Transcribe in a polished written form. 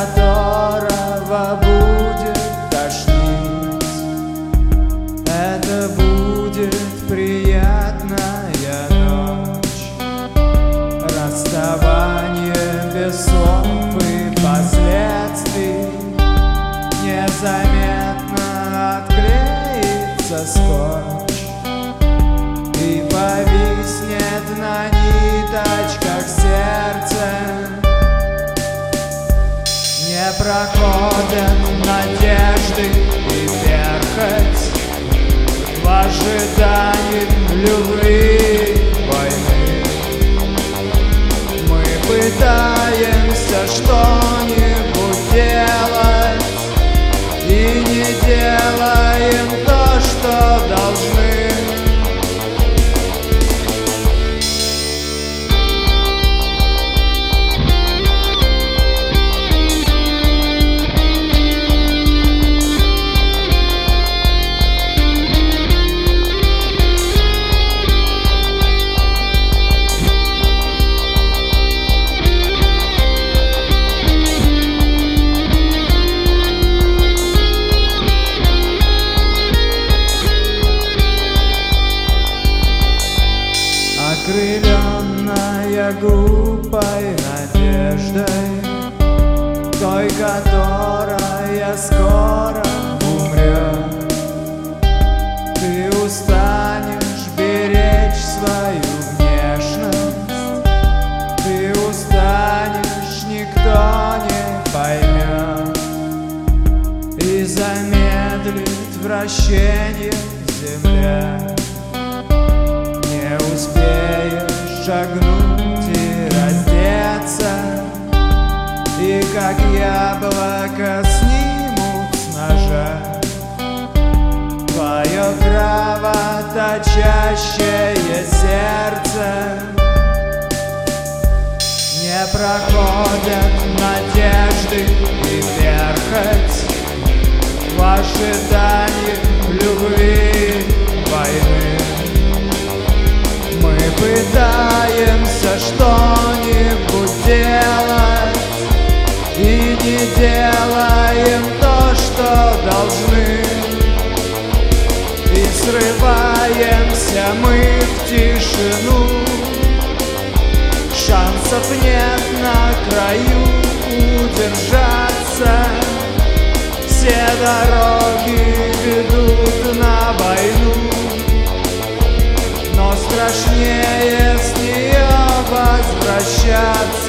которого будет тошнить. Это будет приятная ночь, расставание без слов и последствий. Незаметно отклеится скотч и повиснет на ниточках сердце. Не проходят надежды и перхоть в ожидании любви войны. Мы пытаемся что-нибудь делать и не делаем то, что должны. Окрыленная глупой надеждой, той, которая скоро умрет, ты устанешь беречь свою внешность, ты устанешь, никто не поймет, и замедлит вращение в земле. Не успеешь шагнуть и раздеться, и как яблоко снимут с ножа твое кровоточащее сердце. Не проходят надежды и перхоть в ожидании любви войны. Мы пытаемся что-нибудь делать и не делаем то, что должны. И срываемся мы в тишину, шансов нет на краю удержаться. Все дороги ведут на войну, но страшнее с нее возвращаться.